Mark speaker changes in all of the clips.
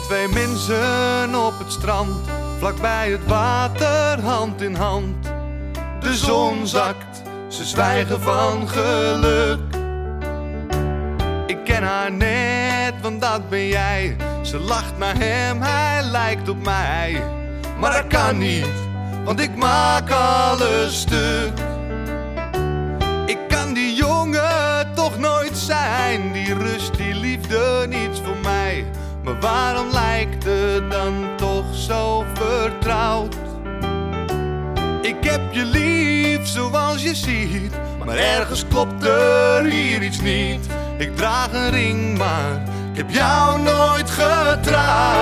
Speaker 1: twee mensen op het strand, vlakbij het water, hand in hand. De zon zakt, ze zwijgen van geluk. Ik ken haar net, want dat ben jij. Ze lacht naar hem, hij lijkt op mij. Maar dat kan niet, want ik maak alles stuk. Ik kan die jongen toch nooit zijn, die rust, die liefde, niets voor mij. Maar waarom lijkt het dan toch zo vertrouwd? Ik heb je lief zoals je ziet, maar ergens klopt er hier iets niet. Ik draag een ring, maar ik heb jou nooit getrouwd.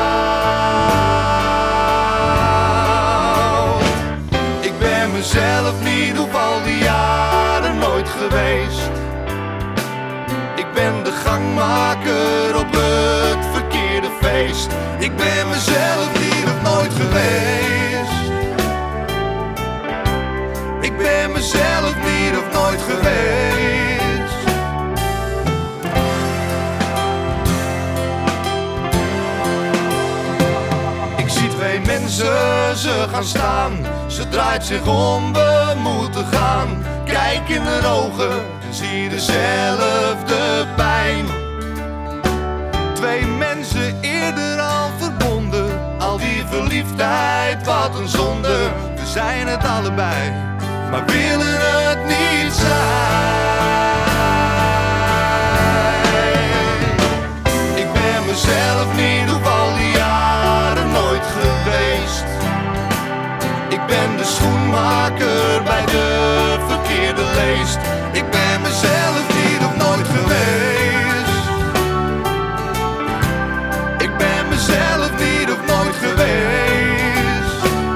Speaker 1: Ik ben mezelf niet op al die jaren nooit geweest. Ik ben de gangmaker op het verkeerde feest. Ik ben mezelf niet of nooit geweest. Ik ben mezelf niet of nooit geweest. Ik zie twee mensen, ze gaan staan. Ze draait zich om, we moeten gaan. Kijk in haar ogen en zie dezelfde pijn. Twee mensen eerder al verbonden. Al die verliefdheid, wat een zonde. We zijn het allebei, maar willen het niet zijn. Ik ben mezelf niet op al die jaren nooit geweest. Ik ben de schoenmaker bij de verkeerde leest. Ik ben mezelf niet of nooit geweest. Ik ben mezelf niet of nooit geweest.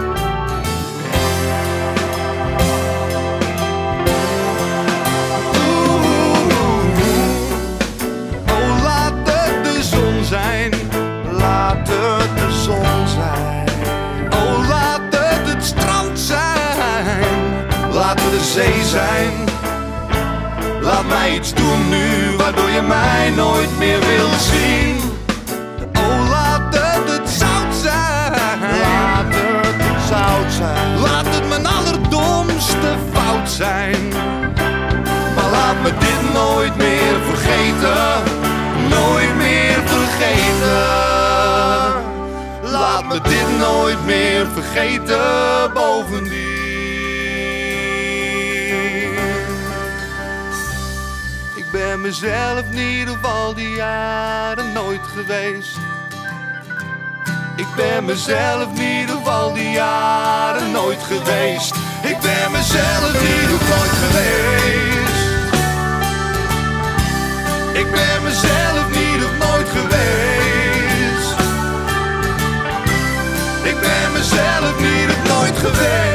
Speaker 1: Oh, laat het de zon zijn. Laat het de zon zijn. Oh, laat het strand zijn. Laat het de zee zijn. Laat mij iets doen nu, waardoor je mij nooit meer wil zien. Oh, laat het zout zijn. Laat het zout zijn. Laat het mijn allerdomste fout zijn. Maar laat me dit nooit meer vergeten. Nooit meer vergeten. Laat me dit nooit meer vergeten, bovendien. Ik ben mezelf niet op al die jaren nooit geweest. Ik ben mezelf niet op al die jaren nooit geweest. Ik ben mezelf niet op nooit geweest. Ik ben mezelf niet op nooit geweest. Ik ben mezelf niet op nooit geweest.